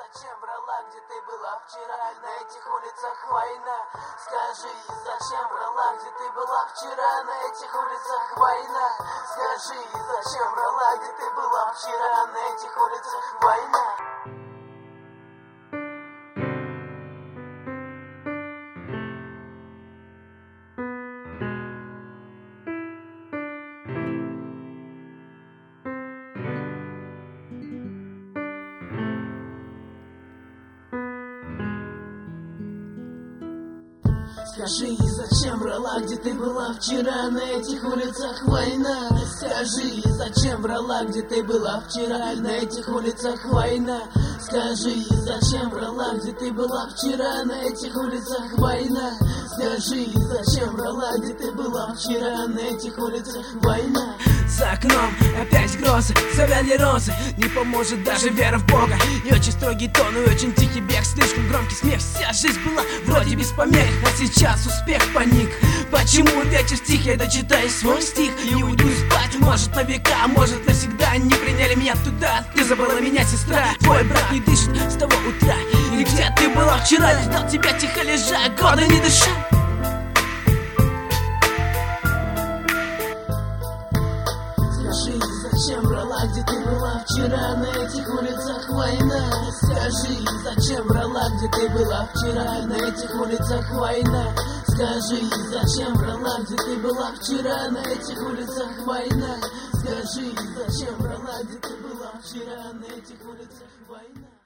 зачем врала, где ты была вчера? На этих улицах война. Скажи, зачем врала, где ты была вчера? На этих улицах война. Скажи, зачем врала, где ты была вчера? На этих улицах война. Скажи, зачем врала, где ты была вчера? На этих улицах война. Скажи, зачем врала, где ты была вчера? На этих улицах война. Скажи, зачем врала, где ты была вчера? На этих улицах война. Скажи, зачем врала, где ты была вчера? На этих улицах война. За окном опять грозы, завяли розы. Не поможет даже вера в Бога. И очень строгий тон, и очень тихий бег. Слишком громкий смех, вся жизнь была вроде без помех. А сейчас успех паник. Почему вечер тихий, я дочитаю свой стих и уйду спать? Может на века, а может навсегда. Не приняли меня туда, ты забрала меня, сестра. Твой брат не дышит с того утра. И где ты была вчера? Я ждал тебя тихо лежа, года не дыша. Скажи, зачем врала, где ты была вчера? На этих улицах война. Скажи, зачем врала, где ты была вчера? На этих улицах война. Скажи, зачем врала, где ты была вчера? На этих улицах война. Скажи, зачем врала, где ты была вчера? На этих улицах война.